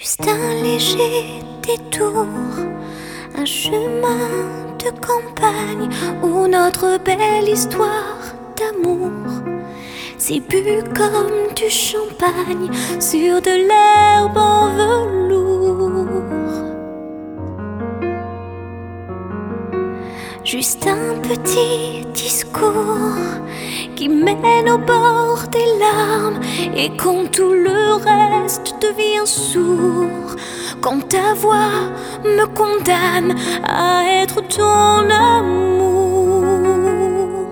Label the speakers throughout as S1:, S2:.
S1: Juste un léger détour, un chemin de campagne où notre belle histoire d'amour s'est bu comme du champagne sur de l'herbe en velours. Juste un petit discours qui mène au bord des larmes, et quand tout le reste devient sourd, quand ta voix me condamne à être ton amour.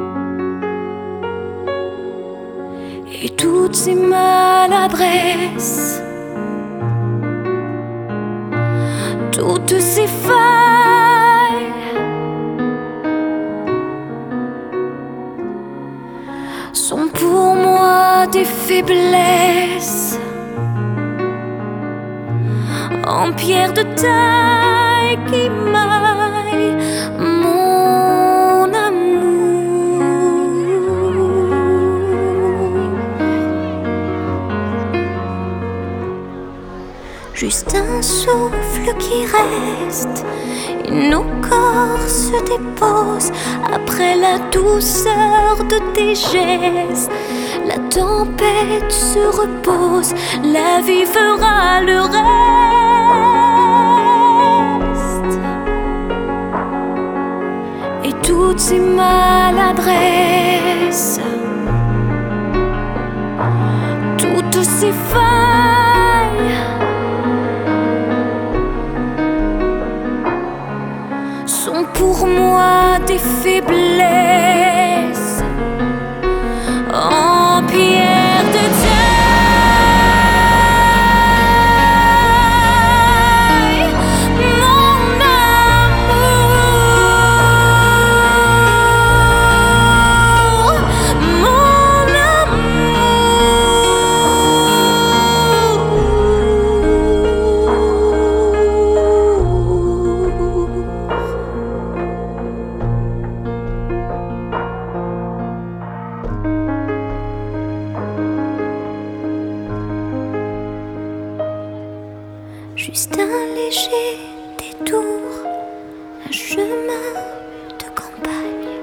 S1: Et toutes ces maladresses, toutes ces failles sont pour moi des faiblesses en pierre de taille qui maille mon amour. Juste un souffle qui reste, et nos corps se déposent après la douceur de tes gestes. La tempête se repose, la vie fera le reste. Et toutes ces maladresses, toutes ces failles sont pour moi des faiblesses en pierre de taille, mon amour, mon Juste un léger détour, un chemin de campagne.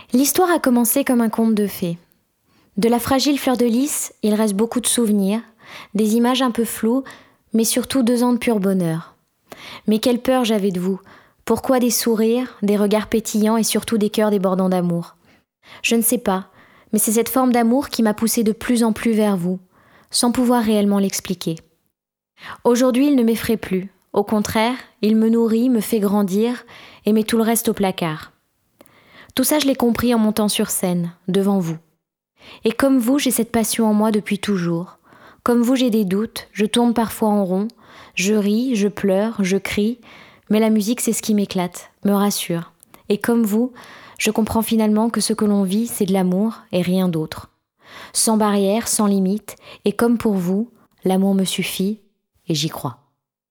S2: L'histoire a commencé comme un conte de fées. De la fragile fleur de lys, il reste beaucoup de souvenirs, des images un peu floues, mais surtout 2 ans de pur bonheur. Mais quelle peur j'avais de vous! Pourquoi des sourires, des regards pétillants et surtout des cœurs débordants d'amour? Je ne sais pas, mais c'est cette forme d'amour qui m'a poussé de plus en plus vers vous, sans pouvoir réellement l'expliquer. Aujourd'hui, il ne m'effraie plus. Au contraire, il me nourrit, me fait grandir et met tout le reste au placard. Tout ça, je l'ai compris en montant sur scène, devant vous. Et comme vous, j'ai cette passion en moi depuis toujours. Comme vous, j'ai des doutes, je tourne parfois en rond, je ris, je pleure, je crie, mais la musique, c'est ce qui m'éclate, me rassure. Et comme vous, je comprends finalement que ce que l'on vit, c'est de l'amour et rien d'autre. Sans barrière, sans limite, et comme pour vous, l'amour me suffit et j'y crois.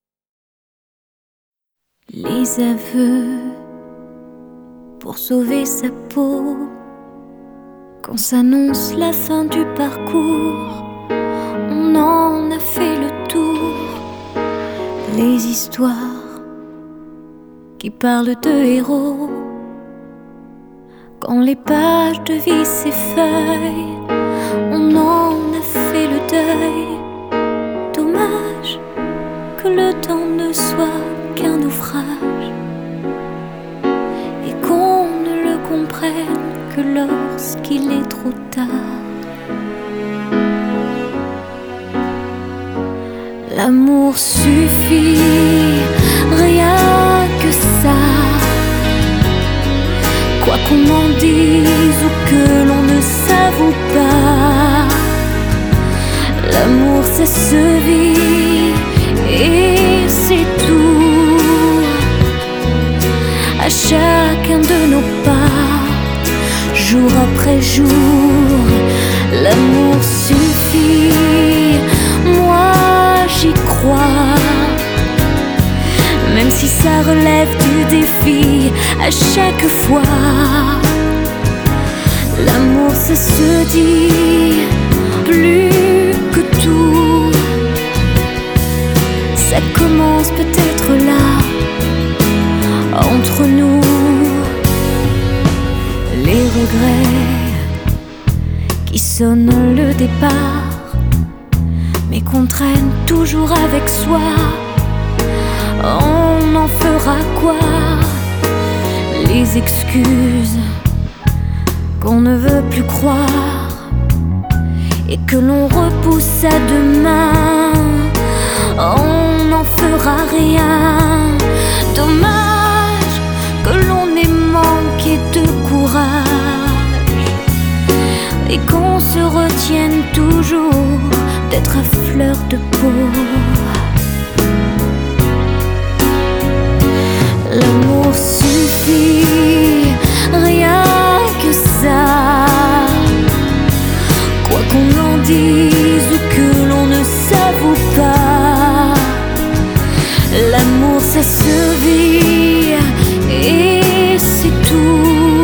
S1: Les aveux pour sauver sa peau, quand s'annonce la fin du parcours, on en a fait le tour. Les histoires qui parlent de héros, quand les pages de vie s'effeuillent, on en a fait le deuil. Dommage que le temps ne soit qu'un naufrage et qu'on ne le comprenne que lorsqu'il est trop tard. L'amour suffit, rien que ça. Quoi qu'on en dise ou que l'on ne s'avoue pas, l'amour ça se vit et c'est tout. À chacun de nos pas, jour après jour, l'amour suffit. Moi j'y crois, même si ça relève du défi à chaque fois. L'amour ça se dit plus que tout. Ça commence peut-être là, entre nous. Les regrets qui sonnent le départ, mais qu'on traîne toujours avec soi. On en fera quoi? Les excuses qu'on ne veut plus croire et que l'on repousse à demain, on n'en fera rien. Dommage que l'on ait manqué de courage et qu'on se retienne toujours d'être à fleur de peau. L'amour suffit, rien que ça. Quoi qu'on en dise ou que l'on ne s'avoue pas, l'amour ça se vit et c'est tout.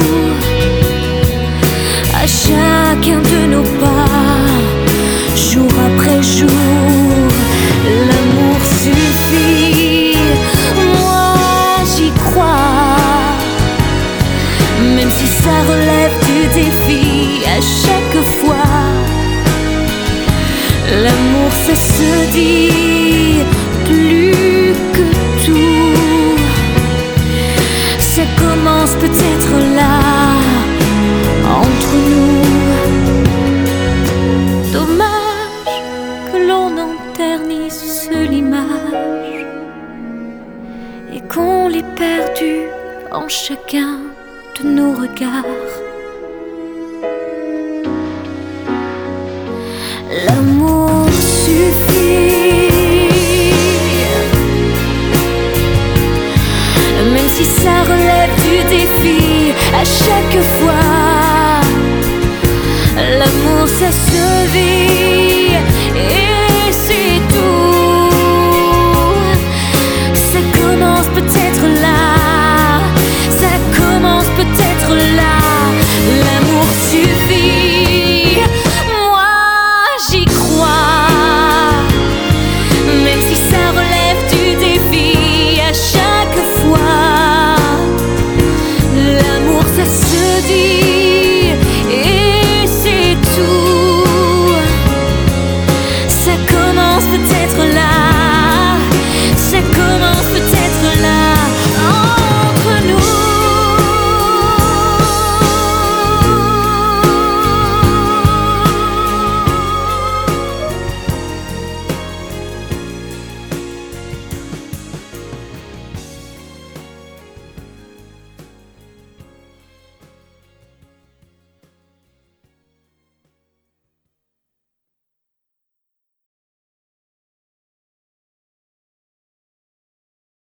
S1: À chacun de nos pas, jour après jour, l'amour suffit. Moi j'y crois, même si ça relève du défi à chaque fois. L'amour ça se dit plus que tout. Ça commence peut-être là, entre nous. Dommage que l'on en ternisse l'image et qu'on l'ait perdu en chacun de nos regards. L'amour suffit, même si ça relève du défi à chaque fois. L'amour ça se vit